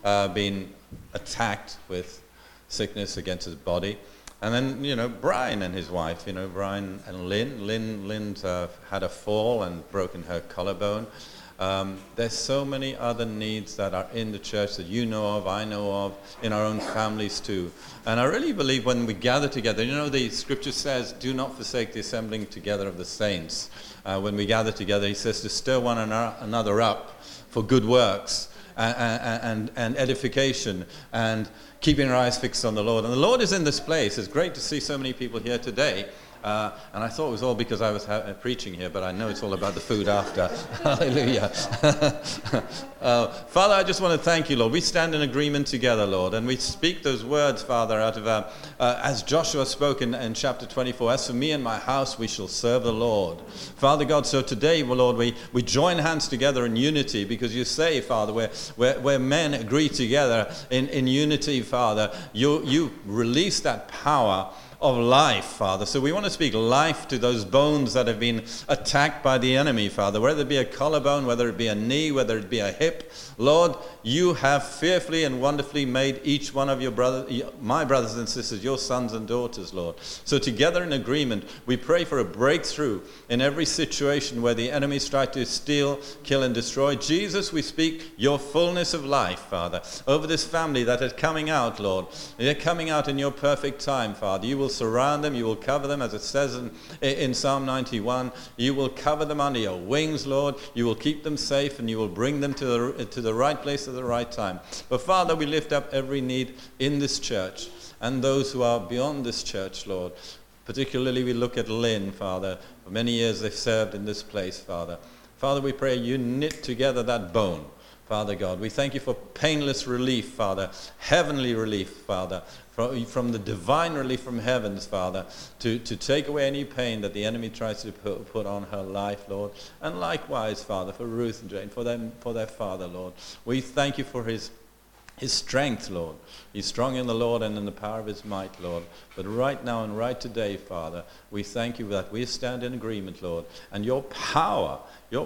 been attacked with sickness against his body. And then, Brian and his wife, Brian and Lynn. Lynn's had a fall and broken her collarbone. There's so many other needs that are in the church that you know of, I know of, in our own families too. And I really believe when we gather together, the scripture says, do not forsake the assembling together of the saints. When we gather together, he says to stir one another up for good works and edification and keeping our eyes fixed on the Lord. And the Lord is in this place. It's great to see so many people here today. And I thought it was all because I was preaching here, but I know it's all about the food after. Hallelujah. Father, I just want to thank you, Lord. We stand in agreement together, Lord, and we speak those words, Father, out of as Joshua spoke in chapter 24, as for me and my house, we shall serve the Lord. Father God, so today, Lord, we join hands together in unity, because you say, Father, where men agree together in unity, Father, you release that power of life, Father. So we want to speak life to those bones that have been attacked by the enemy, Father, whether it be a collarbone, whether it be a knee, whether it be a hip. Lord, you have fearfully and wonderfully made each one of my brothers and sisters, your sons and daughters, Lord. So together in agreement, we pray for a breakthrough in every situation where the enemies try to steal, kill, and destroy. Jesus, we speak your fullness of life, Father, over this family that is coming out, Lord. They're coming out in your perfect time, Father. You will surround them, you will cover them, as it says in Psalm 91. You will cover them under your wings, Lord. You will keep them safe, and you will bring them to the right place at the right time. But Father, we lift up every need in this church and those who are beyond this church, Lord. Particularly we look at Lynn, Father. For many years they've served in this place, Father. Father, we pray you knit together that bone, Father God. We thank you for painless relief, Father, heavenly relief, Father, from the divine relief from heavens, Father, to take away any pain that the enemy tries to put on her life, Lord. And likewise, Father, for Ruth and Jane, for their father, Lord. We thank you for his strength, Lord. He's strong in the Lord and in the power of his might, Lord. But right now and right today, Father, we thank you that we stand in agreement, Lord. And your power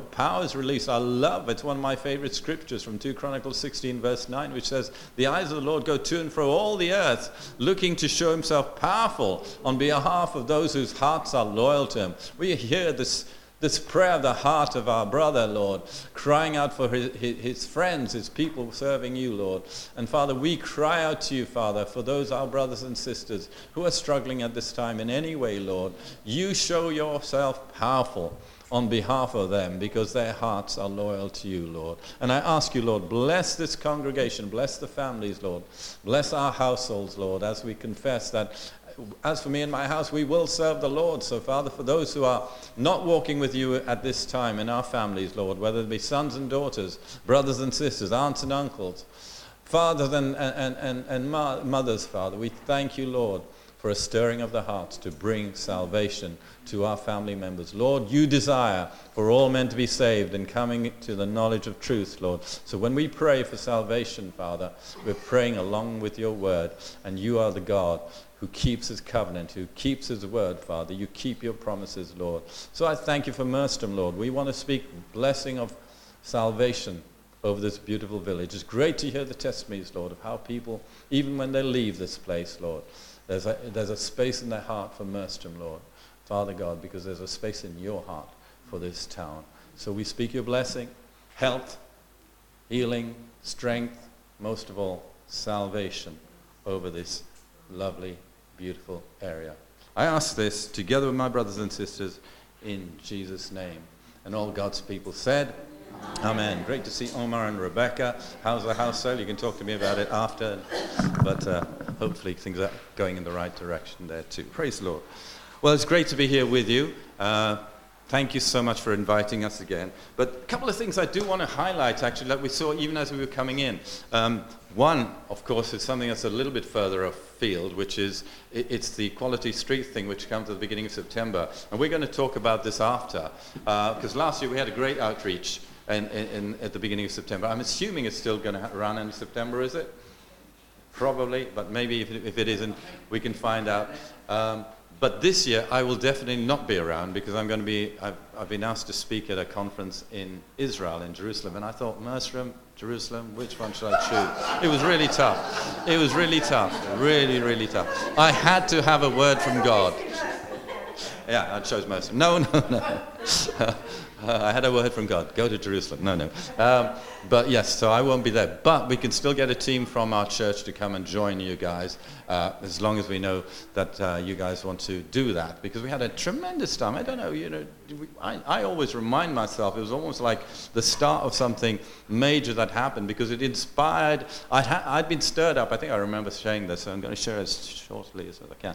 is released. I love, it's one of my favorite scriptures from 2 Chronicles 16, verse 9, which says, the eyes of the Lord go to and fro all the earth, looking to show himself powerful on behalf of those whose hearts are loyal to him. We hear this prayer of the heart of our brother, Lord, crying out for his friends, his people serving you, Lord. And Father, we cry out to you, Father, for those our brothers and sisters who are struggling at this time in any way, Lord. You show yourself powerful on behalf of them, because their hearts are loyal to you, Lord. And I ask you, Lord, bless this congregation, bless the families, Lord. Bless our households, Lord, as we confess that as for me and my house, we will serve the Lord. So, Father, for those who are not walking with you at this time in our families, Lord, whether it be sons and daughters, brothers and sisters, aunts and uncles, fathers and mothers, Father, we thank you, Lord, for a stirring of the hearts to bring salvation to our family members. Lord, you desire for all men to be saved and coming to the knowledge of truth, Lord. So when we pray for salvation, Father, we're praying along with your word, and you are the God who keeps his covenant, who keeps his word, Father. You keep your promises, Lord. So I thank you for Merstham, Lord. We want to speak blessing of salvation over this beautiful village. It's great to hear the testimonies, Lord, of how people, even when they leave this place, Lord, there's a space in their heart for Merstham, Lord. Father God, because there's a space in your heart for this town. So we speak your blessing, health, healing, strength, most of all, salvation over this lovely, beautiful area. I ask this together with my brothers and sisters in Jesus' name. And all God's people said, Amen. Great to see Omar and Rebecca. How's the house sale? You can talk to me about it after. But hopefully things are going in the right direction there too. Praise the Lord. Well, it's great to be here with you. Thank you so much for inviting us again. But a couple of things I do want to highlight, actually, that we saw even as we were coming in. One, of course, is something that's a little bit further afield, which is it's the Quality Street thing, which comes at the beginning of September. And we're going to talk about this after, because last year we had a great outreach at the beginning of September. I'm assuming it's still going to run in September, is it? Probably, but maybe if it isn't, we can find out. But this year I will definitely not be around because I've been asked to speak at a conference in Israel, in Jerusalem, and I thought, Mersham, Jerusalem, which one should I choose? It was really tough. It was really tough. Really, really tough. I had to have a word from God. Yeah, I chose Mersham. No. I had a word from God. Go to Jerusalem. No. But yes, so I won't be there. But we can still get a team from our church to come and join you guys, as long as we know that you guys want to do that. Because we had a tremendous time. I don't know, I always remind myself it was almost like the start of something major that happened because it inspired. I'd been stirred up. I think I remember saying this, so I'm going to share it as shortly as I can.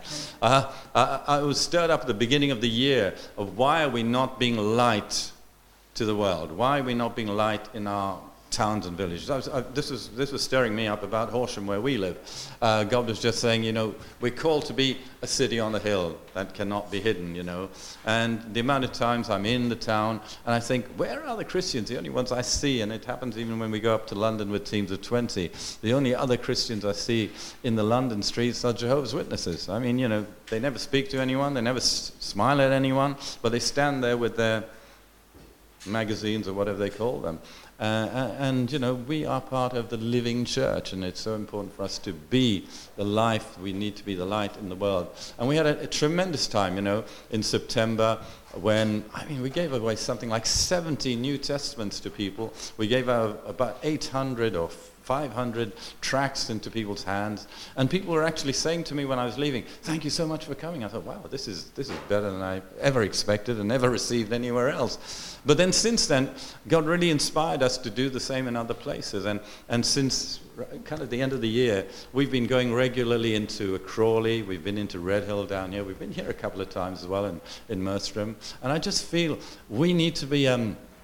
I was stirred up at the beginning of the year of why are we not being light to the world? Why are we not being light in our towns and villages? This was stirring me up about Horsham, where we live. God was just saying, we're called to be a city on the hill that cannot be hidden, And the amount of times I'm in the town, and I think, where are the Christians? The only ones I see, and it happens even when we go up to London with teams of 20, the only other Christians I see in the London streets are Jehovah's Witnesses. I mean, they never speak to anyone, they never smile at anyone, but they stand there with their magazines or whatever they call them. And we are part of the living church, and it's so important for us to be the life. We need to be the light in the world. And we had a tremendous time, in September when, we gave away something like 70 New Testaments to people. We gave out about 800 or 500 tracts into people's hands, and people were actually saying to me when I was leaving, "Thank you so much for coming." I thought, wow, this is better than I ever expected and never received anywhere else. But then since then, God really inspired us to do the same in other places, and since kind of the end of the year, we've been going regularly into Crawley, we've been into Redhill down here, we've been here a couple of times as well in Mersham, and I just feel we need to be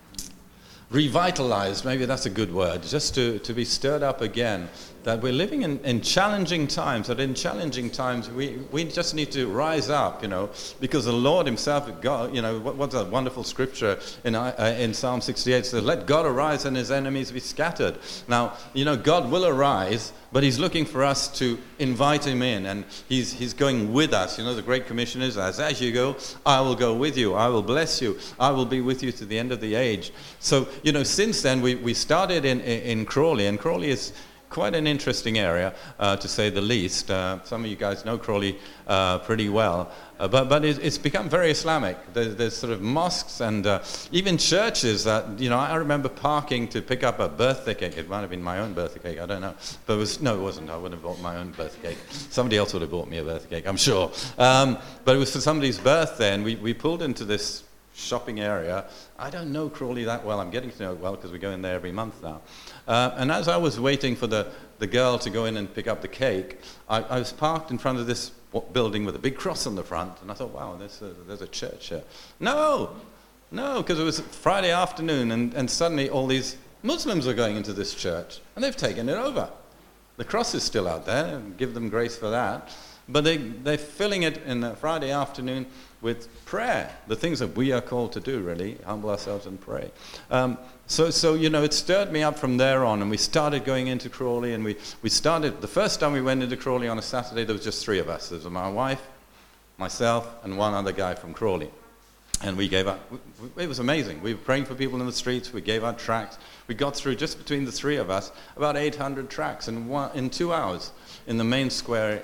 revitalized, maybe that's a good word, just to be stirred up again, that we're living in challenging times, that in challenging times we just need to rise up, because the Lord himself, God, what's a wonderful scripture in Psalm 68 says, "Let God arise and his enemies be scattered." Now, God will arise, but he's looking for us to invite him in, and he's going with us. The Great Commission is, as you go, I will go with you, I will bless you, I will be with you to the end of the age. So, since then we started in Crawley, and Crawley is quite an interesting area, to say the least. Some of you guys know Crawley pretty well, but it's become very Islamic. There's sort of mosques and even churches that, I remember parking to pick up a birthday cake. It might have been my own birthday cake, I don't know. But it wasn't. I wouldn't have bought my own birthday cake. Somebody else would have bought me a birthday cake, I'm sure. But it was for somebody's birthday, and we pulled into this shopping area. I don't know Crawley that well. I'm getting to know it well because we go in there every month now. And as I was waiting for the girl to go in and pick up the cake, I was parked in front of this building with a big cross on the front, and I thought, wow, there's a church here. No, because it was Friday afternoon, and suddenly all these Muslims are going into this church, and they've taken it over. The cross is still out there, and give them grace for that. But they're filling it in a Friday afternoon with prayer, the things that we are called to do, really, humble ourselves and pray. So it stirred me up from there on, and we started going into Crawley, and we started, the first time we went into Crawley on a Saturday, there was just 3 of us. There was my wife, myself, and one other guy from Crawley. And we gave out, it was amazing. We were praying for people in the streets, we gave out tracts. We got through, just between the 3 of us, about 800 tracts in 2 hours in the main square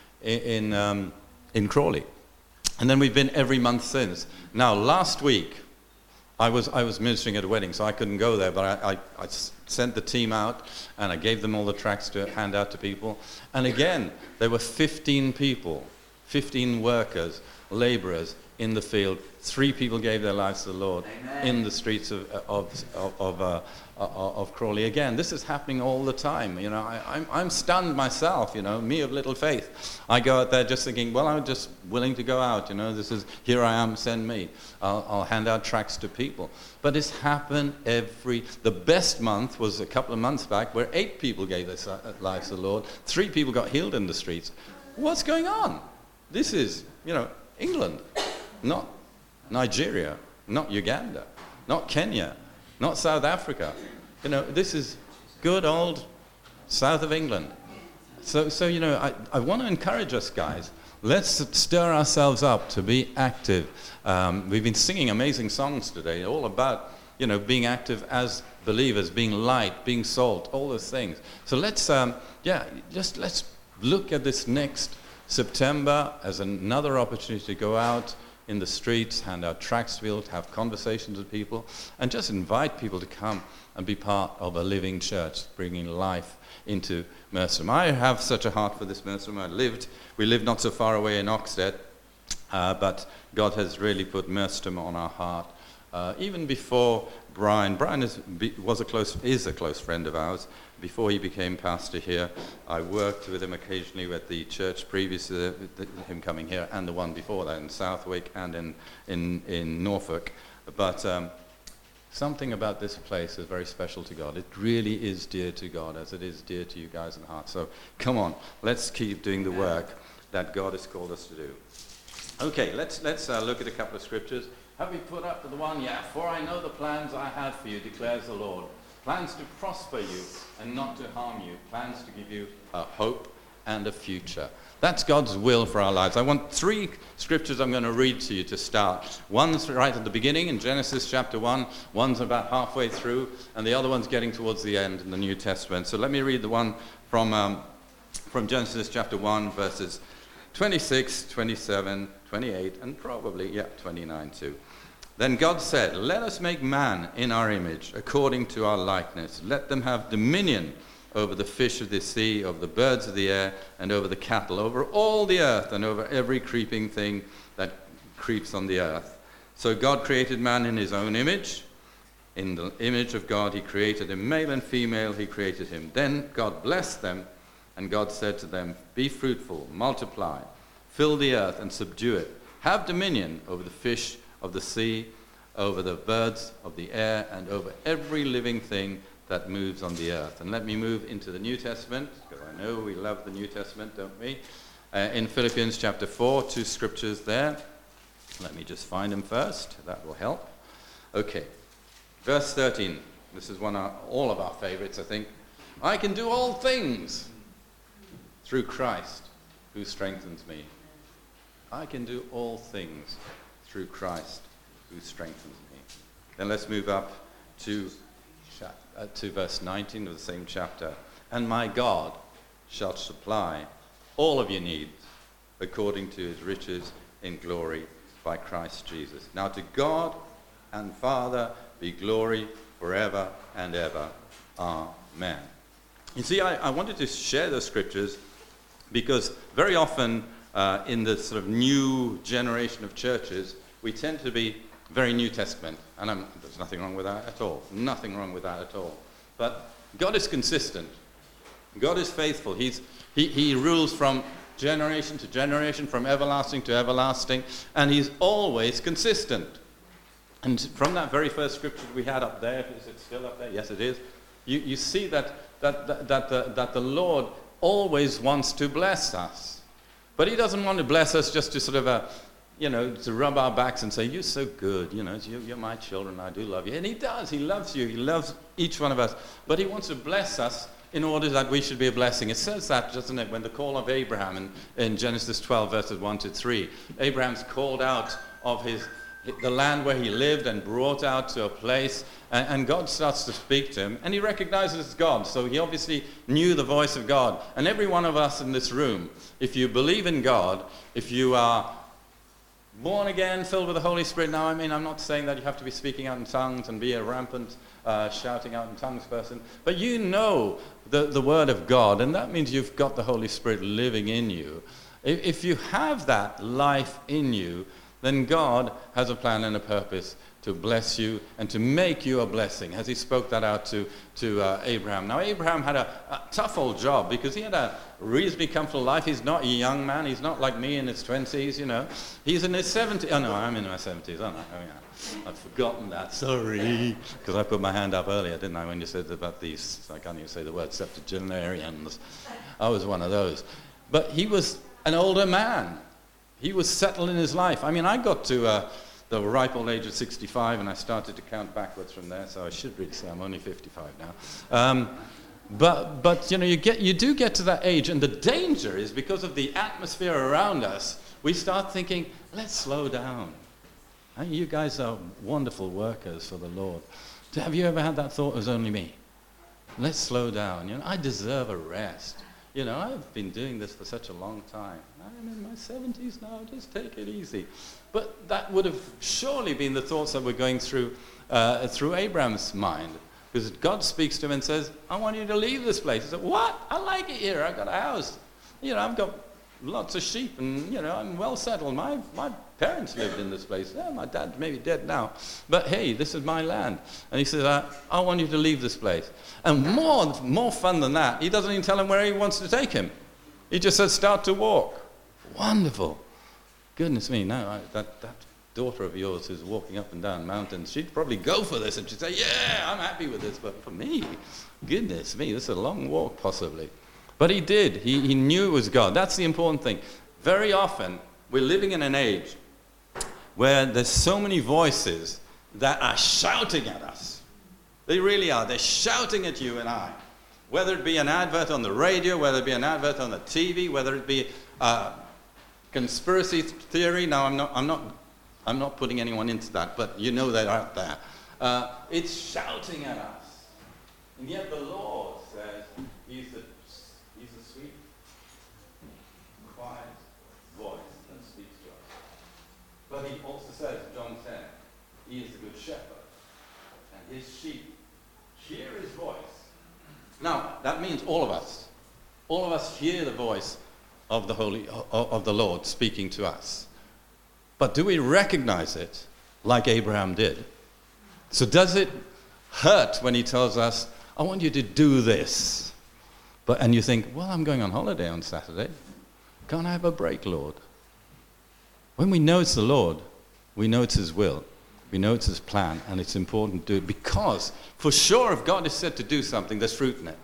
in Crawley. And then we've been every month since. Now, last week, I was ministering at a wedding, so I couldn't go there, but I sent the team out, and I gave them all the tracts to hand out to people. And again, there were 15 people, 15 workers, laborers in the field. 3 people gave their lives to the Lord. Amen. In the streets of Crawley. Again, this is happening all the time. I'm stunned myself. Me of little faith. I go out there just thinking, well, I'm just willing to go out. This is, here I am, send me. I'll hand out tracts to people. But it's happened the best month was a couple of months back where 8 people gave their lives to the Lord. 3 people got healed in the streets. What's going on? This is, England, not Nigeria, not Uganda, not Kenya, not South Africa. This is good old south of England. So I want to encourage us, guys. let's stir ourselves up to be active. We've been singing amazing songs today, all about, being active as believers, being light, being salt, all those things. So let's look at this next September as another opportunity to go out in the streets, hand out tracts to people, to have conversations with people, and just invite people to come and be part of a living church, bringing life into Merstham. I have such a heart for this Merstham. We lived not so far away in Oxted, but God has really put Merstham on our heart. Even before Brian is a close friend of ours. Before he became pastor here, I worked with him occasionally at the church previous to him coming here, and the one before that in Southwick and in Norfolk. But something about this place is very special to God. It really is dear to God, as it is dear to you guys in the heart. So come on, let's keep doing the work that God has called us to do. Okay, let's look at a couple of scriptures. Have we put up the one? Yeah. For I know the plans I have for you, declares the Lord. Plans to prosper you and not to harm you. Plans to give you a hope and a future. That's God's will for our lives. I want 3 scriptures I'm going to read to you to start. One's right at the beginning in Genesis chapter 1. One's about halfway through. And the other one's getting towards the end in the New Testament. So let me read the one from Genesis chapter 1, verses 26, 27, 28, and probably, 29 too. Then God said, let us make man in our image, according to our likeness. Let them have dominion over the fish of the sea, over the birds of the air, and over the cattle, over all the earth, and over every creeping thing that creeps on the earth. So God created man in his own image. In the image of God he created him, male and female he created him. Then God blessed them, and God said to them, be fruitful, multiply, fill the earth and subdue it. Have dominion over the fish of the sea, over the birds of the air, and over every living thing that moves on the earth. And let me move into the New Testament, because I know we love the New Testament, don't we? In Philippians chapter 4, 2 scriptures there. Let me just find them first. That will help. Okay. Verse 13. This is all of our favorites, I think. I can do all things through Christ who strengthens me. I can do all things through Christ who strengthens me. Then let's move up to verse 19 of the same chapter. And my God shall supply all of your needs according to his riches in glory by Christ Jesus. Now to God and Father be glory forever and ever. Amen. You see, I wanted to share those scriptures because very often in the sort of new generation of churches, we tend to be very New Testament. And there's nothing wrong with that at all. Nothing wrong with that at all. But God is consistent. God is faithful. He rules from generation to generation, from everlasting to everlasting, and he's always consistent. And from that very first scripture we had up there, is it still up there? Yes, it is. You see that the Lord always wants to bless us. But he doesn't want to bless us just to sort of, to rub our backs and say, you're so good, you're my children, I do love you. And he does, he loves you, he loves each one of us. But he wants to bless us in order that we should be a blessing. It says that, doesn't it, when the call of Abraham in Genesis 12, verses 1 to 3. Abraham's called out of the land where he lived and brought out to a place, and God starts to speak to him, and he recognizes God. So he obviously knew the voice of God. And every one of us in this room, if you believe in God, if you are born again, filled with the Holy Spirit. Now, I'm not saying that you have to be speaking out in tongues and be a rampant shouting out in tongues person, but you know the word of God, and that means you've got the Holy Spirit living in you. If you have that life in you, then God has a plan and a purpose to bless you and to make you a blessing, as he spoke that out to Abraham. Now, Abraham had a tough old job because he had a reasonably comfortable life. He's not a young man. He's not like me in his 20s, He's in his 70s. Oh, no, I'm in my 70s, aren't I? Oh, yeah. I've forgotten that. Sorry. Because I put my hand up earlier, didn't I, when you said about these, I can't even say the word, septuagenarians. I was one of those. But he was an older man. He was settled in his life. I got to the ripe old age of 65, and I started to count backwards from there, so I should really say I'm only 55 now. But you do get to that age, and the danger is because of the atmosphere around us, we start thinking, let's slow down. And you guys are wonderful workers for the Lord. Have you ever had that thought? It was only me. Let's slow down. I deserve a rest. I've been doing this for such a long time. I'm in my 70s now. Just take it easy. But that would have surely been the thoughts that were going through Abraham's mind. Because God speaks to him and says, I want you to leave this place. He said, what? I like it here. I've got a house. I've got lots of sheep and, I'm well settled. My parents lived in this place. Yeah, my dad's maybe dead now. But hey, this is my land. And he says, I want you to leave this place. And more fun than that, he doesn't even tell him where he wants to take him. He just says, start to walk. Wonderful. Goodness me, now that daughter of yours who's walking up and down mountains, she'd probably go for this and she'd say, yeah, I'm happy with this. But for me, goodness me, this is a long walk possibly. But he did. He knew it was God. That's the important thing. Very often, we're living in an age where there's so many voices that are shouting at us. They really are. They're shouting at you and I. Whether it be an advert on the radio, whether it be an advert on the TV, whether it be conspiracy theory. Now, I'm not putting anyone into that, but they're out there. It's shouting at us. And yet the Lord says he's a sweet, quiet voice that speaks to us. But he also says, John 10, he is the good shepherd, and his sheep hear his voice. Now, that means all of us. All of us hear the voice of the Lord speaking to us. But do we recognize it like Abraham did? So does it hurt when he tells us, I want you to do this? And you think, well, I'm going on holiday on Saturday. Can't I have a break, Lord? When we know it's the Lord, we know it's his will. We know it's his plan, and it's important to do it because, for sure, if God is said to do something, there's fruit in it.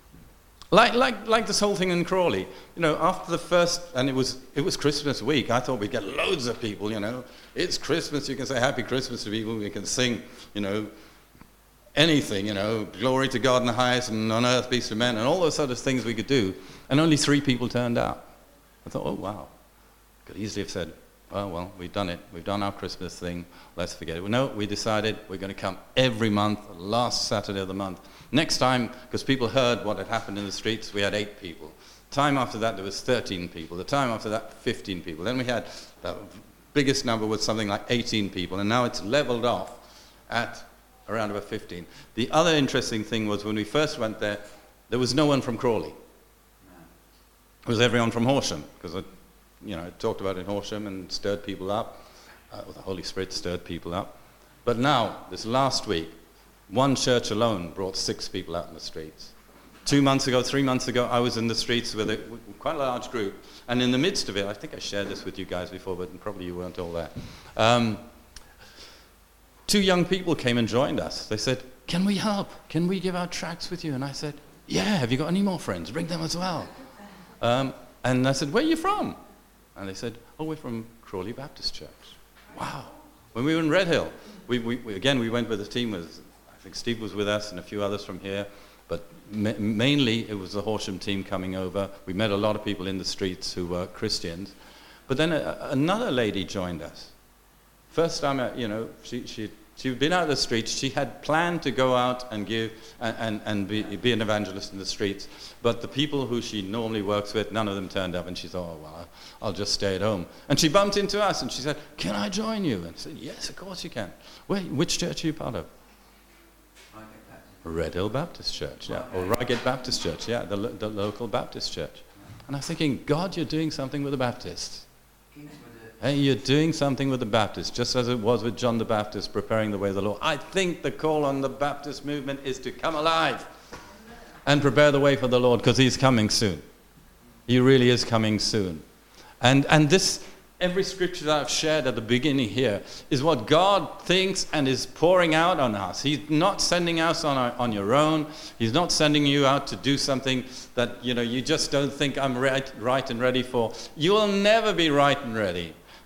Like this whole thing in Crawley. After the first, and it was Christmas week, I thought we'd get loads of people, It's Christmas, you can say Happy Christmas to people, we can sing, anything, glory to God in the highest and on earth peace to men, and all those sort of things we could do, and only 3 people turned out. I thought, oh wow. Could easily have said, oh well, we've done it. We've done our Christmas thing. Let's forget it. Well, no, we decided we're going to come every month, last Saturday of the month. Next time, because people heard what had happened in the streets, we had 8 people. Time after that, there was 13 people. The time after that, 15 people. Then we had the biggest number was something like 18 people, and now it's leveled off at around about 15. The other interesting thing was when we first went there, there was no one from Crawley. It was everyone from Horsham, because I talked about it in Horsham and stirred people up. The Holy Spirit stirred people up. But now, this last week, one church alone brought 6 people out in the streets. 3 months ago, I was in the streets with quite a large group. And in the midst of it, I think I shared this with you guys before, but probably you weren't all there. 2 young people came and joined us. They said, can we help? Can we give our tracts with you? And I said, yeah, have you got any more friends? Bring them as well. And I said, where are you from? And they said, oh, we're from Crawley Baptist Church. Wow. When we were in Red Hill, we went with a team with, I think Steve was with us and a few others from here, but mainly it was the Horsham team coming over. We met a lot of people in the streets who were Christians. But then another lady joined us. First time, she'd been out of the streets. She had planned to go out and give and be an evangelist in the streets. But the people who she normally works with, none of them turned up. And she thought, oh, well, I'll just stay at home. And she bumped into us and she said, can I join you? And I said, yes, of course you can. Wait, which church are you part of? Red Hill Baptist Church, yeah. Or Reigate Baptist Church, yeah, the local Baptist church. And I'm thinking, God, you're doing something with the Baptists. Hey, you're doing something with the Baptists, just as it was with John the Baptist preparing the way of the Lord. I think the call on the Baptist movement is to come alive and prepare the way for the Lord, because he's coming soon. He really is coming soon. And this, every scripture that I've shared at the beginning here is what God thinks and is pouring out on us. He's not sending us on your own. He's not sending you out to do something that you just don't think I'm right and ready for. You will never be right and ready.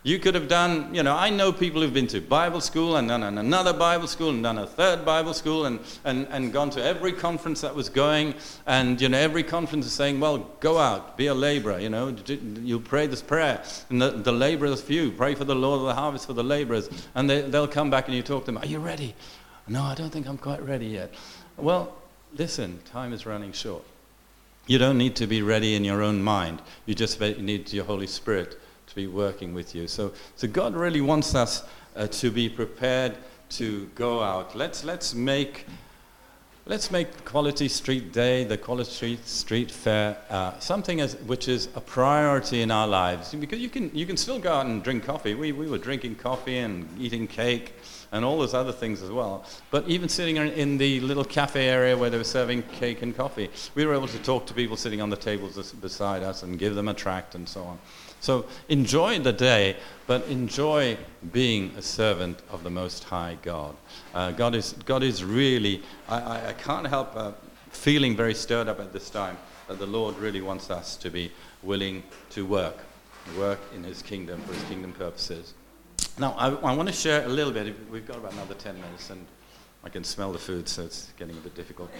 You could have done, I know people who've been to Bible school and done another Bible school and done a third Bible school and gone to every conference that was going. And, every conference is saying, well, go out, be a laborer, you'll pray this prayer. And the laborers few, pray for the Lord of the harvest for the laborers. And they'll come back and you talk to them, are you ready? No, I don't think I'm quite ready yet. Well, listen, time is running short. You don't need to be ready in your own mind. You just need your Holy Spirit to be working with you. So God really wants us to be prepared to go out. Let's make Quality Street Day, the Quality Street Fair, something which is a priority in our lives. Because you can still go out and drink coffee. We were drinking coffee and eating cake and all those other things as well. But even sitting in the little cafe area where they were serving cake and coffee, we were able to talk to people sitting on the tables beside us and give them a tract and so on. So enjoy the day, but enjoy being a servant of the Most High God. God is really, I can't help feeling very stirred up at this time that the Lord really wants us to be willing to work in His kingdom for His kingdom purposes. Now, I want to share a little bit. We've got about another 10 minutes, and I can smell the food, so it's getting a bit difficult.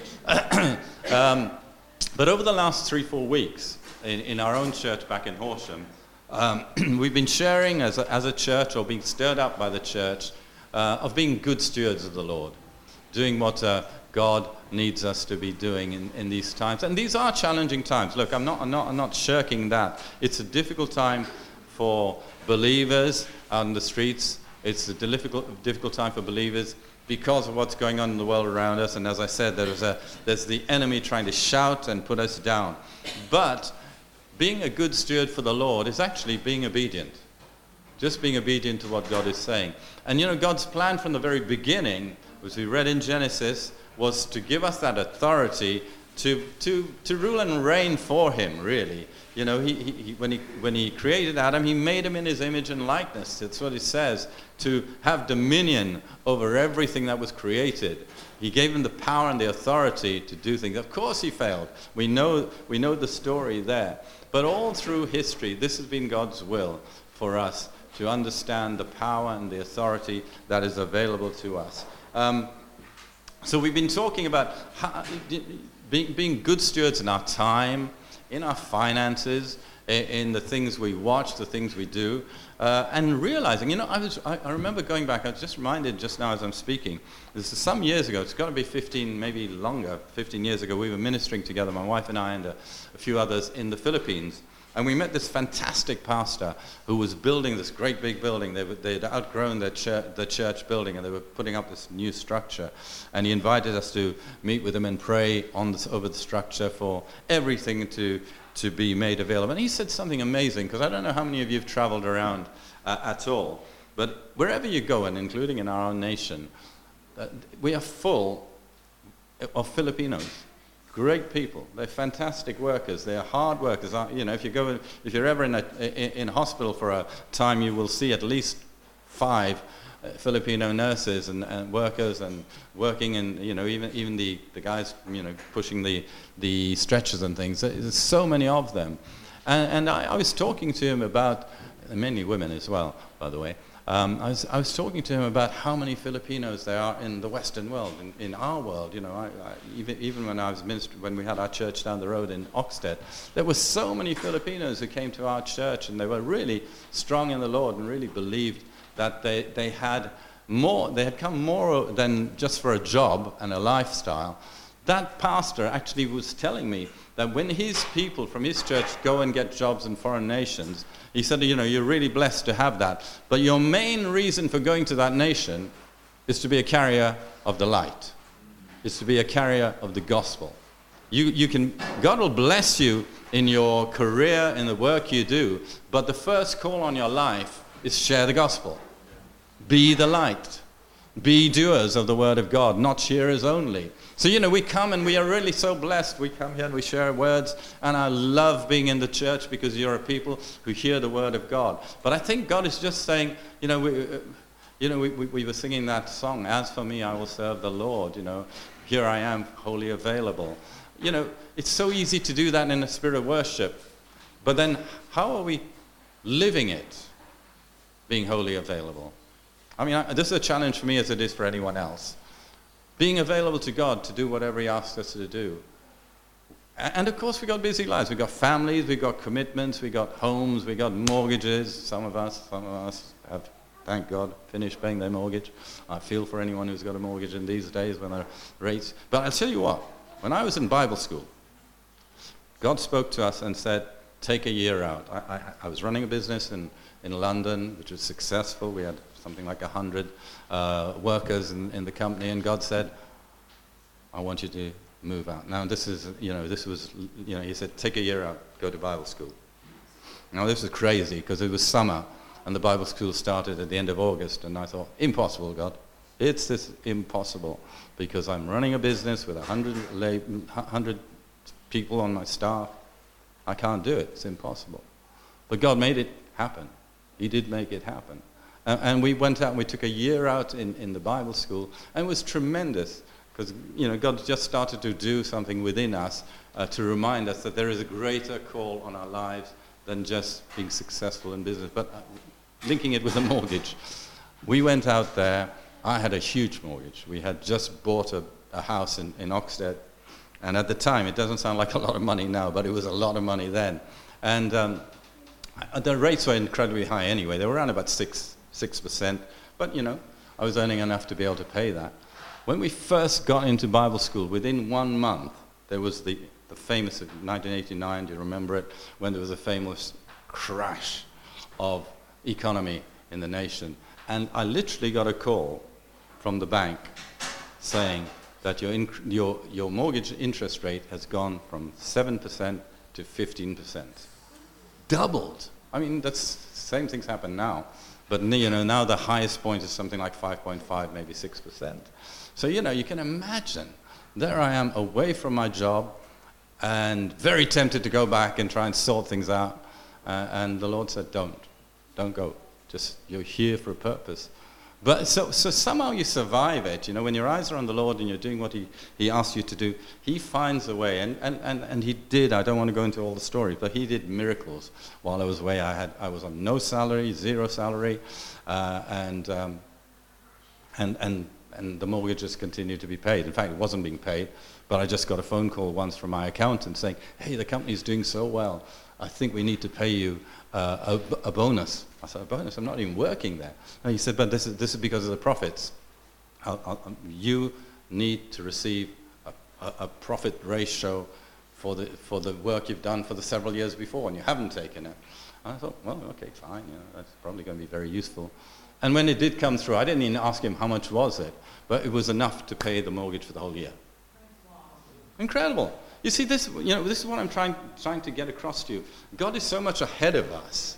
But over the last 3-4 weeks, in our own church back in Horsham, we've been sharing as a church, or being stirred up by the church, of being good stewards of the Lord, doing what God needs us to be doing in these times. And these are challenging times. Look, I'm not shirking that. It's a difficult time for believers out in the streets. It's a difficult time for believers because of what's going on in the world around us. And as I said, there's the enemy trying to shout and put us down. But being a good steward for the Lord is actually being obedient. Just being obedient to what God is saying. And God's plan from the very beginning, as we read in Genesis, was to give us that authority to rule and reign for Him, really. When he created Adam, He made him in His image and likeness. That's what it says, to have dominion over everything that was created. He gave him the power and the authority to do things. Of course he failed. We know the story there. But all through history, this has been God's will for us to understand the power and the authority that is available to us. So we've been talking about being good stewards in our time, in our finances, in the things we watch, the things we do, and realizing, I remember going back, I was just reminded just now as I'm speaking, this is some years ago, it's got to be 15, maybe longer, 15 years ago, we were ministering together, my wife and I and a few others in the Philippines. And we met this fantastic pastor who was building this great big building. They'd outgrown the church building, and they were putting up this new structure. And he invited us to meet with him and pray over the structure for everything to be made available. And he said something amazing, because I don't know how many of you have traveled around at all. But wherever you go, and including in our own nation, we are full of Filipinos. Great people. They're fantastic workers. They're hard workers. If you're ever in hospital for a time, you will see at least 5 Filipino nurses and workers and working, and even the guys pushing the stretchers and things. There's so many of them, and I was talking to him about, many women as well, by the way. I was talking to him about how many Filipinos there are in the Western world, in our world. Even when we had our church down the road in Oxted, there were so many Filipinos who came to our church, and they were really strong in the Lord and really believed that they had come more than just for a job and a lifestyle. That pastor actually was telling me that when his people from his church go and get jobs in foreign nations, he said, you're really blessed to have that. But your main reason for going to that nation is to be a carrier of the light. Is to be a carrier of the gospel. God will bless you in your career, in the work you do, but the first call on your life is share the gospel. Be the light. Be doers of the word of God, not hearers only. So, we come and we are really so blessed. We come here and we share words, and I love being in the church because you're a people who hear the word of God. But I think God is just saying, we were singing that song, as for me, I will serve the Lord, here I am, wholly available. It's so easy to do that in a spirit of worship, but then how are we living it? being wholly available. I mean, this is a challenge for me as it is for anyone else. Being available to God to do whatever he asks us to do. And of course, we've got busy lives. We've got families, we've got commitments, we've got homes, we've got mortgages. Some of us have, thank God, finished paying their mortgage. I feel for anyone who's got a mortgage in these days when the rates. But I'll tell you what, when I was in Bible school, God spoke to us and said, take a year out. I was running a business in London, which was successful. We had something like 100 workers in the company, and God said, I want you to move out. Now this was, he said, take a year out, go to Bible school. Now this was crazy because it was summer and the Bible school started at the end of August, and I thought, impossible, God. It's this impossible because I'm running a business with 100 people on my staff. I can't do it. It's impossible. But God made it happen. He did make it happen. And we went out and we took a year out in the Bible school, and it was tremendous. Because, God just started to do something within us to remind us that there is a greater call on our lives than just being successful in business. But linking it with a mortgage, we went out there. I had a huge mortgage. We had just bought a house in Oxted. And at the time, it doesn't sound like a lot of money now, but it was a lot of money then. And the rates were incredibly high anyway. They were around about 6%. But, I was earning enough to be able to pay that. When we first got into Bible school, within 1 month, there was the famous 1989, do you remember it? When there was a famous crash of economy in the nation. And I literally got a call from the bank saying that your mortgage interest rate has gone from 7% to 15%. Doubled. I mean, same things happen now. But now the highest point is something like 5.5, maybe 6%. So, you can imagine, there I am away from my job and very tempted to go back and try and sort things out. And the Lord said, don't go. Just, you're here for a purpose. But so somehow you survive it. When your eyes are on the Lord and you're doing what he asks you to do, he finds a way. And he did. I don't want to go into all the stories, but he did miracles while I was away. I was on no salary, 0 salary, and the mortgages continued to be paid. In fact, it wasn't being paid, but I just got a phone call once from my accountant saying, hey, the company's doing so well. I think we need to pay you a bonus. I said, a bonus? I'm not even working there. And he said, but this is because of the profits. You need to receive a profit ratio for the work you've done for the several years before, and you haven't taken it. And I thought, well, okay, fine. That's probably going to be very useful. And when it did come through, I didn't even ask him how much was it, but it was enough to pay the mortgage for the whole year. Incredible. You see, this is what I'm trying to get across to you. God is so much ahead of us,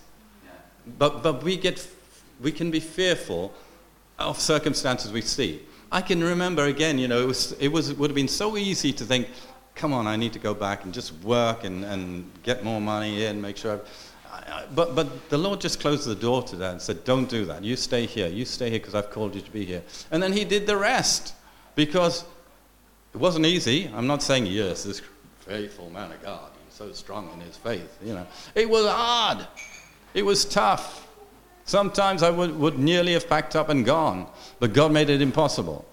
but we can be fearful of circumstances we see. I can remember again, it would have been so easy to think, come on, I need to go back and just work and get more money in, make sure. But the Lord just closed the door to that and said, don't do that. You stay here because I've called you to be here. And then he did the rest, because it wasn't easy. I'm not saying, yes, this faithful man of God, he's so strong in his faith. It was hard. It was tough. Sometimes I would nearly have packed up and gone, but God made it impossible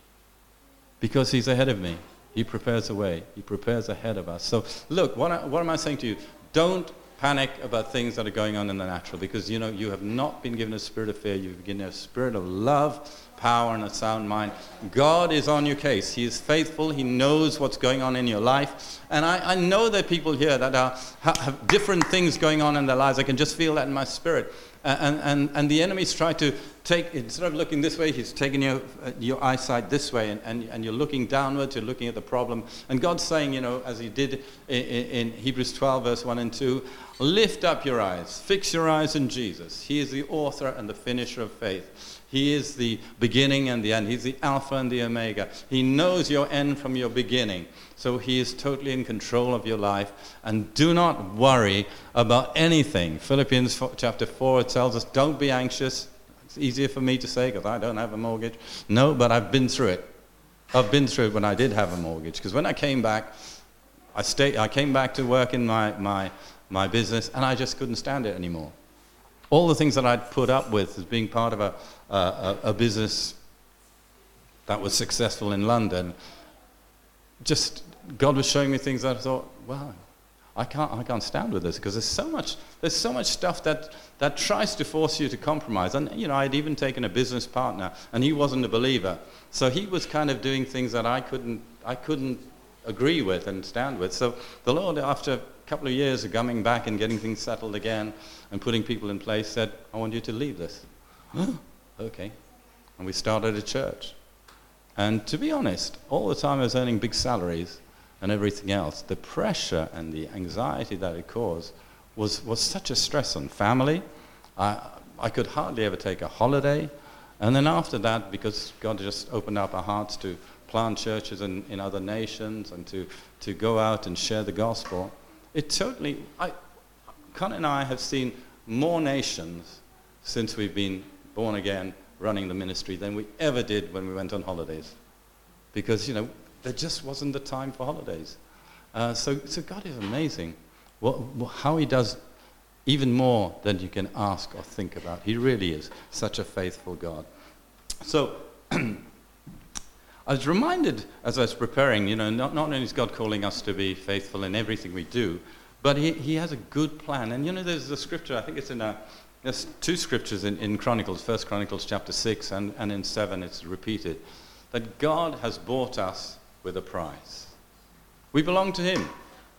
because he's ahead of me. He prepares a way. He prepares ahead of us. So look, what am I saying to you? Don't panic about things that are going on in the natural, because you have not been given a spirit of fear. You've been given a spirit of love, power, and a sound mind. God is on your case. He is faithful. He knows what's going on in your life. And I know there are people here that have different things going on in their lives. I can just feel that in my spirit. And the enemy's tried to take, instead of looking this way, he's taking your eyesight this way, and you're looking downwards, you're looking at the problem. And God's saying, as he did in Hebrews 12, verse 1 and 2, lift up your eyes, fix your eyes on Jesus. He is the author and the finisher of faith. He is the beginning and the end. He's the Alpha and the Omega. He knows your end from your beginning. So he is totally in control of your life. And do not worry about anything. Philippians chapter 4 tells us, don't be anxious. It's easier for me to say because I don't have a mortgage. No, but I've been through it. I've been through it when I did have a mortgage. Because when I came back, I came back to work in my business, and I just couldn't stand it anymore. All the things that I'd put up with as being part of a business that was successful in London, just God was showing me things that I thought, wow, I can't stand with this, because there's so much stuff that tries to force you to compromise. And I'd even taken a business partner, and he wasn't a believer, so he was kind of doing things that I couldn't agree with and stand with. So the Lord, after a couple of years of coming back and getting things settled again and putting people in place, said, I want you to leave this. Okay. And we started a church. And to be honest, all the time I was earning big salaries and everything else, the pressure and the anxiety that it caused was such a stress on family. I could hardly ever take a holiday. And then after that, because God just opened up our hearts to plant churches in other nations and to go out and share the gospel, Con and I have seen more nations since we've been born again running the ministry than we ever did when we went on holidays. Because, there just wasn't the time for holidays. So God is amazing. How he does even more than you can ask or think about. He really is such a faithful God. So I was reminded as I was preparing, not only is God calling us to be faithful in everything we do, but he has a good plan. And there's a scripture, I think it's there's two scriptures in Chronicles, 1 Chronicles chapter 6 and in 7 it's repeated, that God has bought us with a price. We belong to him.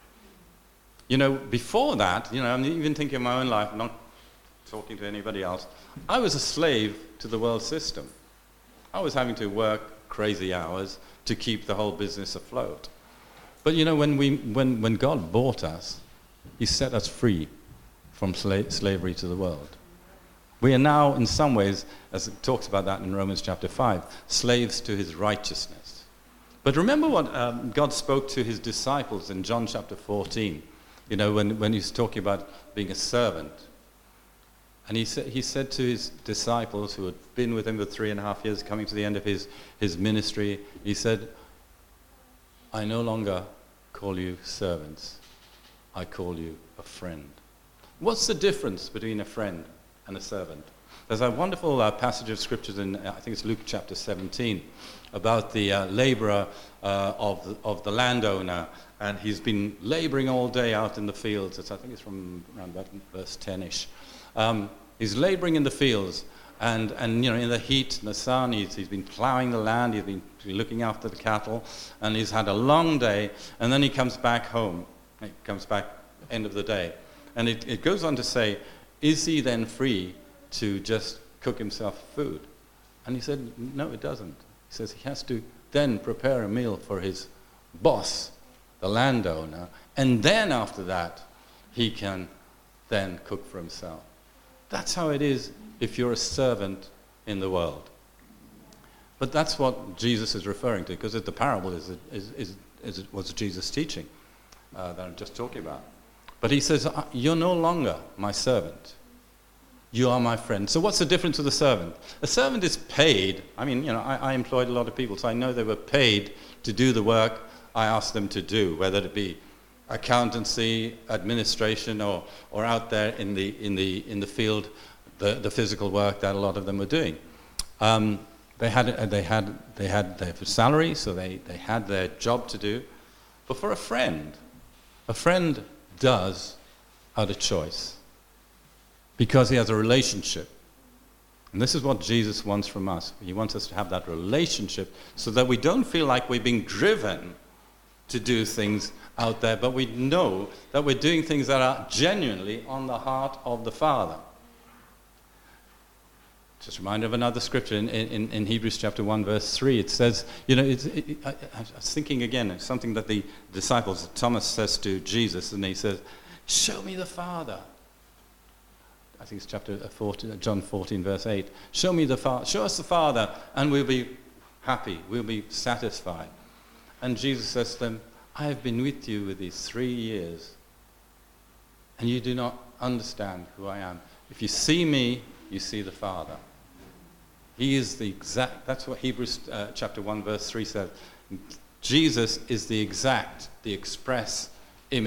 Before that, I'm even thinking of my own life, I'm not talking to anybody else, I was a slave to the world system. I was having to work crazy hours to keep the whole business afloat. But when God bought us, he set us free from slavery to the world. We are now, in some ways, as it talks about that in Romans chapter 5, slaves to his righteousness. But remember what God spoke to his disciples in John chapter 14, when he's talking about being a servant. And he said to his disciples who had been with him for 3.5 years, coming to the end of his ministry, he said, I no longer call you servants, I call you a friend. What's the difference between a friend and a servant? There's a wonderful passage of scriptures in, I think it's Luke chapter 17, about the laborer of the landowner, and he's been laboring all day out in the fields. I think it's from around about verse 10-ish. He's laboring in the fields, and in the heat and the sun, he's been plowing the land, he's been looking after the cattle, and he's had a long day, and then he comes back home. He comes back end of the day. And it goes on to say, is he then free to just cook himself food? And he said, no, it doesn't. He says he has to then prepare a meal for his boss, the landowner, and then after that, he can then cook for himself. That's how it is if you're a servant in the world. But that's what Jesus is referring to, because the parable was Jesus' teaching that I'm just talking about. But he says, you're no longer my servant. You are my friend. So what's the difference with a servant? A servant is paid. I mean, I employed a lot of people, so I know they were paid to do the work I asked them to do, whether it be accountancy, administration, or out there in the field, the physical work that a lot of them were doing. They had their salary, so they had their job to do. But for a friend does out of choice, because he has a relationship. And this is what Jesus wants from us. He wants us to have that relationship so that we don't feel like we're being driven to do things out there, but we know that we're doing things that are genuinely on the heart of the Father. Just a reminder of another scripture in Hebrews chapter 1, verse 3. It says, I was thinking again, it's something that the disciples, Thomas says to Jesus, and he says, show me the Father. I think it's chapter 14, John 14, verse 8. Show me the Father. Show us the Father, and we'll be happy. We'll be satisfied. And Jesus says to them, I have been with you with these 3 years, and you do not understand who I am. If you see me, you see the Father. He is the exact, that's what Hebrews chapter 1, verse 3 says. Jesus is the express image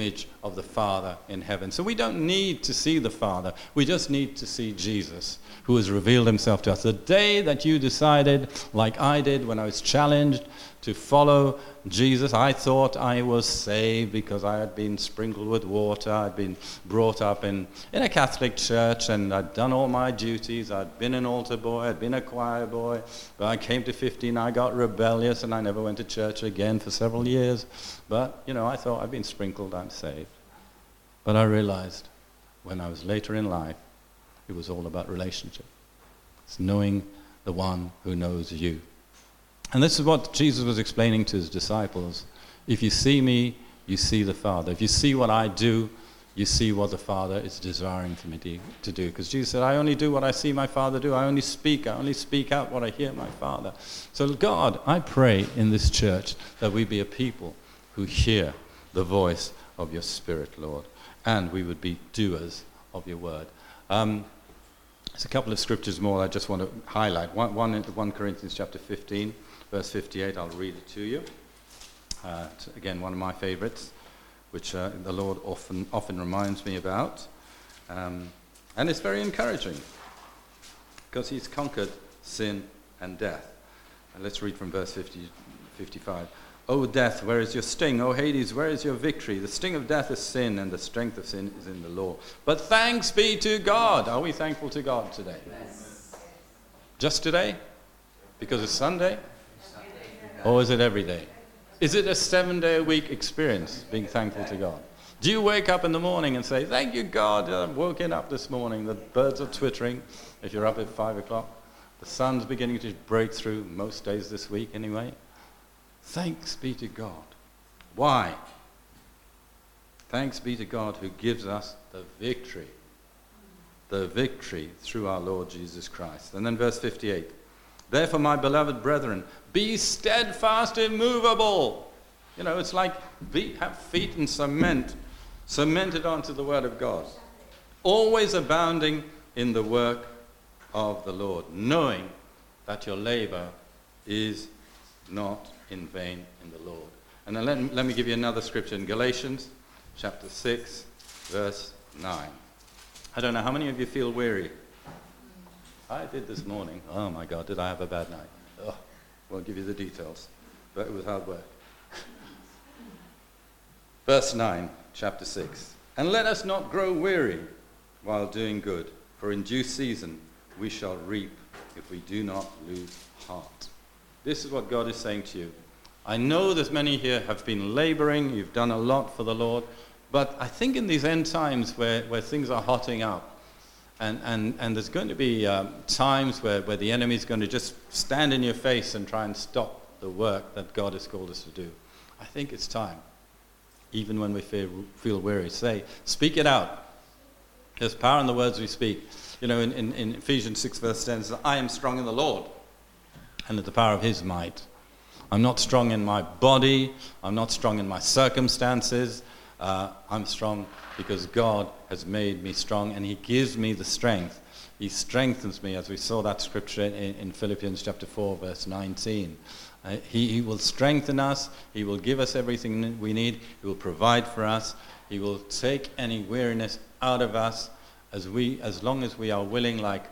of the Father in heaven. So we don't need to see the Father. We just need to see Jesus, who has revealed himself to us. The day that you decided, like I did when I was challenged to follow Jesus, I thought I was saved because I had been sprinkled with water. I'd been brought up in a Catholic church, and I'd done all my duties. I'd been an altar boy. I'd been a choir boy. But I came to 15, I got rebellious, and I never went to church again for several years. But, I thought I'd been sprinkled, I'm saved. But I realized when I was later in life, it was all about relationship. It's knowing the one who knows you. And this is what Jesus was explaining to his disciples. If you see me, you see the Father. If you see what I do, you see what the Father is desiring for me to do. Because Jesus said, I only do what I see my Father do. I only speak out what I hear my Father. So God, I pray in this church that we be a people who hear the voice of your Spirit, Lord. And we would be doers of your word. There's a couple of scriptures more I just want to highlight. One in 1 Corinthians chapter 15. Verse 58, I'll read it to you. Again, one of my favorites, which the Lord often reminds me about. And it's very encouraging, because he's conquered sin and death. And let's read from verse 55. O death, where is your sting? O Hades, where is your victory? The sting of death is sin, and the strength of sin is in the law. But thanks be to God. Are we thankful to God today? Yes. Just today? Because it's Sunday? Or is it every day? Is it a 7-day-a-week experience, being thankful to God? Do you wake up in the morning and say, thank you, God, I've woken up this morning. The birds are twittering. If you're up at 5 o'clock, the sun's beginning to break through, most days this week anyway. Thanks be to God. Why? Thanks be to God who gives us the victory through our Lord Jesus Christ. And then verse 58. Therefore, my beloved brethren, be steadfast, immovable. It's like have feet in cement, cemented onto the word of God. Always abounding in the work of the Lord, knowing that your labor is not in vain in the Lord. And then let me give you another scripture in Galatians chapter 6, verse 9. I don't know, how many of you feel weary? I did this morning. Oh my God, did I have a bad night? Oh, won't give you the details, but it was hard work. Verse 9, chapter 6. And let us not grow weary while doing good, for in due season we shall reap if we do not lose heart. This is what God is saying to you. I know that many here have been laboring, you've done a lot for the Lord, but I think in these end times where things are hotting up, and there's going to be times where the enemy is going to just stand in your face and try and stop the work that God has called us to do. I think it's time, even when we feel weary. Speak it out. There's power in the words we speak. In Ephesians 6 verse 10 it says, I am strong in the Lord and in the power of his might. I'm not strong in my body. I'm not strong in my circumstances. I'm strong because God has made me strong, and he gives me the strength. He strengthens me, as we saw that scripture in Philippians chapter 4, verse 19. He will strengthen us. He will give us everything we need. He will provide for us. He will take any weariness out of us as long as we are willing, like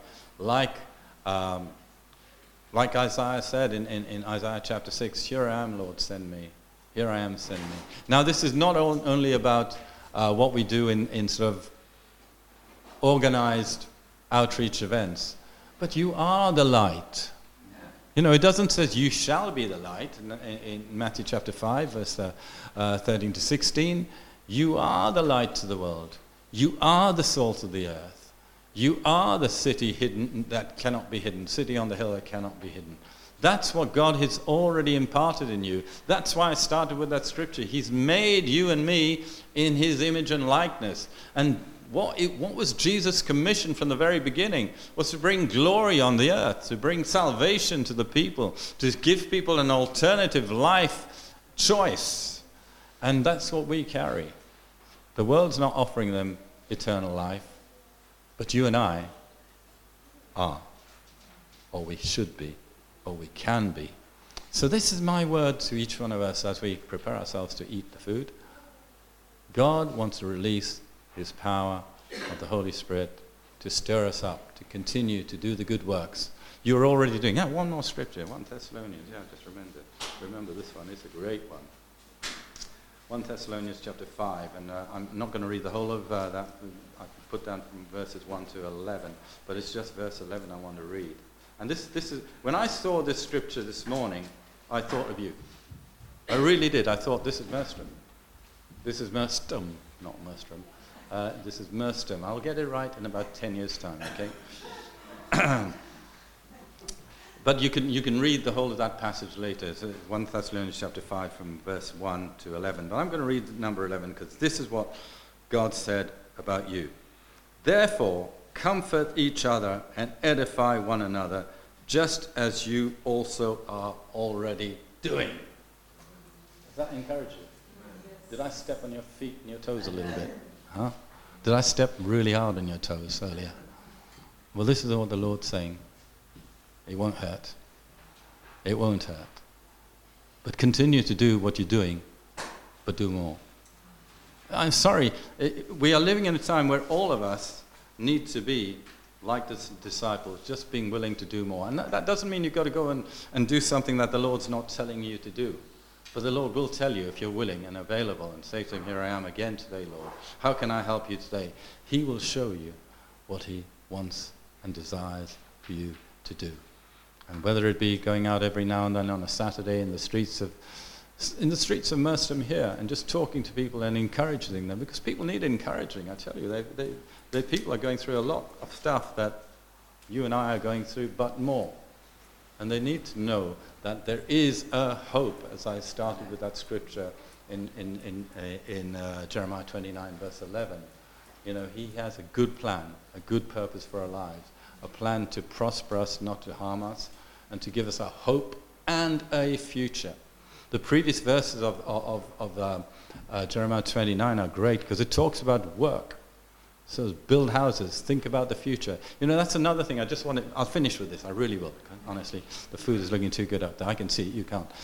Isaiah said in Isaiah chapter 6, here I am, Lord, send me. Here I am, send me. Now, this is not only about what we do in sort of organized outreach events, but you are the light. It doesn't say you shall be the light in Matthew chapter 5, verse 13 to 16. You are the light to the world. You are the salt of the earth. You are the city hidden that cannot be hidden, city on the hill that cannot be hidden. That's what God has already imparted in you. That's why I started with that scripture. He's made you and me in his image and likeness. And what was Jesus' commission from the very beginning? Was to bring glory on the earth, to bring salvation to the people, to give people an alternative life choice. And that's what we carry. The world's not offering them eternal life, but you and I are, or we should be, or we can be. So this is my word to each one of us as we prepare ourselves to eat the food. God wants to release his power of the Holy Spirit to stir us up, to continue to do the good works you're already doing. Yeah, one more scripture, 1 Thessalonians. Yeah, just remember this one. It's a great one. 1 Thessalonians chapter 5, and I'm not going to read the whole of that. I put down from verses 1 to 11, but it's just verse 11 I want to read. And this is, when I saw this scripture this morning, I thought of you. I really did. I thought, this is Merstrom. This is Merstum, not Merstrom. This is Merstum. I'll get it right in about 10 years' time, okay? But you can read the whole of that passage later. It's 1 Thessalonians chapter 5 from verse 1 to 11. But I'm going to read number 11 because this is what God said about you. Therefore, comfort each other and edify one another, just as you also are already doing. Does that encourage you? Did I step on your feet and your toes a little bit? Huh? Did I step really hard on your toes earlier? Well, this is what the Lord's saying. It won't hurt. It won't hurt. But continue to do what you're doing, but do more. I'm sorry, we are living in a time where all of us need to be like the disciples, just being willing to do more. And that doesn't mean you've got to go and do something that the Lord's not telling you to do. But the Lord will tell you if you're willing and available and say to him, here I am again today, Lord. How can I help you today? He will show you what he wants and desires for you to do. And whether it be going out every now and then on a Saturday in the streets of Merstham here and just talking to people and encouraging them, because people need encouraging, I tell you. People are going through a lot of stuff that you and I are going through, but more. And they need to know that there is a hope, as I started with that scripture in Jeremiah 29, verse 11. You know, he has a good plan, a good purpose for our lives, a plan to prosper us, not to harm us, and to give us a hope and a future. The previous verses of Jeremiah 29 are great because it talks about work. So build houses, think about the future. You know, that's another thing I'll finish with this, I really will, honestly. The food is looking too good up there, I can see it, you can't.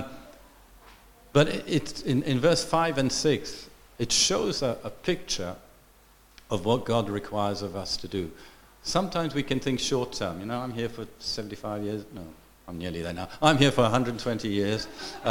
But it's in verse 5 and 6, it shows a picture of what God requires of us to do. Sometimes we can think short term. You know, I'm here for 75 years. No, I'm nearly there now. I'm here for 120 years.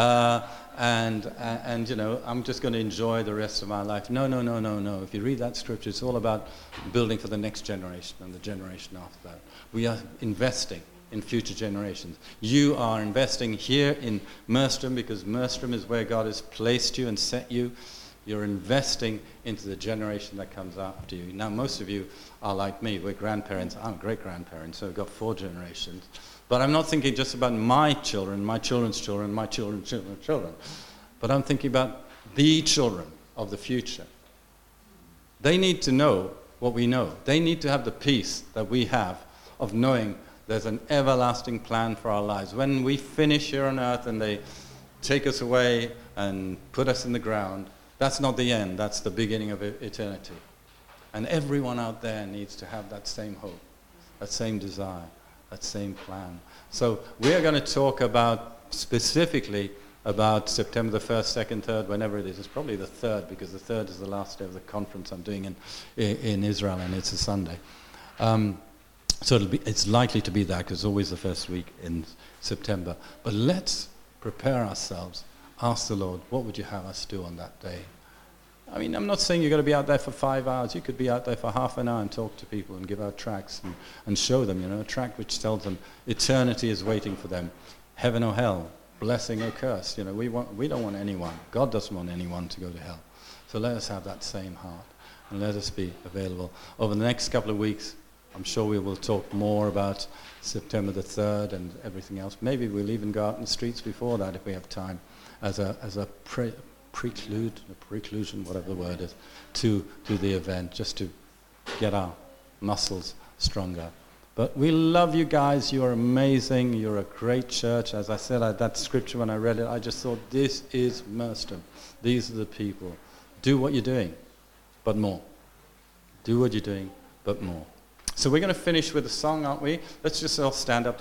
And you know, I'm just going to enjoy the rest of my life. No. If you read that scripture, it's all about building for the next generation and the generation after that. We are investing in future generations. You are investing here in Merstham because Merstham is where God has placed you and set you. You're investing into the generation that comes after you. Now, most of you are like me. We're grandparents. I'm a great-grandparent, so I've got 4 generations. But I'm not thinking just about my children, my children's children, my children's children. But I'm thinking about the children of the future. They need to know what we know. They need to have the peace that we have of knowing there's an everlasting plan for our lives. When we finish here on earth and they take us away and put us in the ground, that's not the end, that's the beginning of eternity. And everyone out there needs to have that same hope, that same desire, that same plan. So we are going to talk about, specifically, about September the 1st, 2nd, 3rd, whenever it is. It's probably the 3rd, because the 3rd is the last day of the conference I'm doing in Israel, and it's a Sunday. So it's likely to be that, because it's always the first week in September. But let's prepare ourselves. Ask the Lord, what would you have us do on that day? I mean, I'm not saying you've got to be out there for 5 hours. You could be out there for half an hour and talk to people and give out tracts and show them, you know, a tract which tells them eternity is waiting for them, heaven or hell, blessing or curse. You know, we don't want anyone. God doesn't want anyone to go to hell. So let us have that same heart and let us be available. Over the next couple of weeks, I'm sure we will talk more about September the 3rd and everything else. Maybe we'll even go out in the streets before that if we have time, as a preclusion, whatever the word is, to the event, just to get our muscles stronger. But we love you guys. You're amazing. You're a great church. As I said, that scripture, when I read it, I just thought, this is Merstham. These are the people. Do what you're doing, but more. Do what you're doing, but more. So we're going to finish with a song, aren't we? Let's just all stand up.